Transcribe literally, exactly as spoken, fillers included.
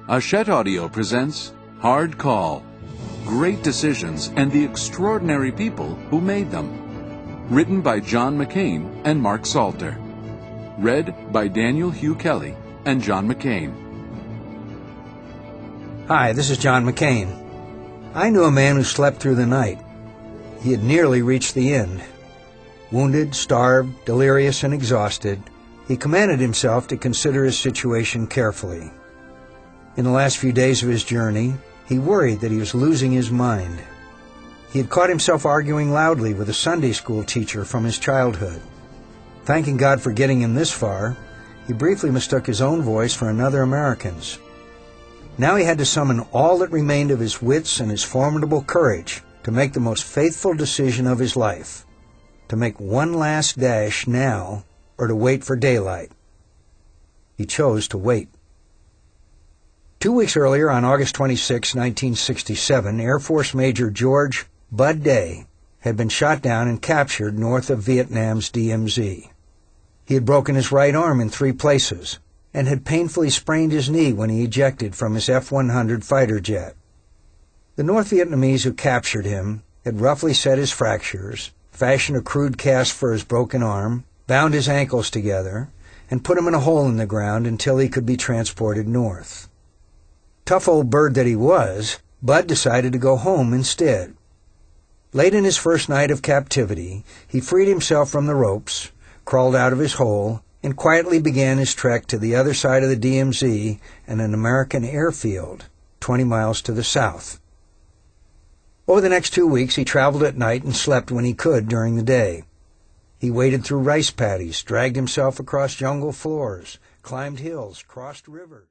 Hachette Audio presents Hard Call, Great Decisions and the Extraordinary People Who Made Them. Written by John McCain and Mark Salter. Read by Daniel Hugh Kelly and John McCain. Hi, this is John McCain. I knew a man who slept through the night. He had nearly reached the end. Wounded, starved, delirious, and exhausted, he commanded himself to consider his situation carefully. In the last few days of his journey, he worried that he was losing his mind. He had caught himself arguing loudly with a Sunday school teacher from his childhood. Thanking God for getting him this far, he briefly mistook his own voice for another American's. Now he had to summon all that remained of his wits and his formidable courage to make the most faithful decision of his life, to make one last dash now or to wait for daylight. He chose to wait. Two weeks earlier, on August twenty-sixth, nineteen sixty-seven, Air Force Major George Bud Day had been shot down and captured north of Vietnam's D M Z. He had broken his right arm in three places and had painfully sprained his knee when he ejected from his F one hundred fighter jet. The North Vietnamese who captured him had roughly set his fractures, fashioned a crude cast for his broken arm, bound his ankles together, and put him in a hole in the ground until he could be transported north. Tough old bird that he was, Bud decided to go home instead. Late in his first night of captivity, he freed himself from the ropes, crawled out of his hole, and quietly began his trek to the other side of the D M Z and an American airfield, twenty miles to the south. Over the next two weeks, he traveled at night and slept when he could during the day. He waded through rice paddies, dragged himself across jungle floors, climbed hills, crossed rivers.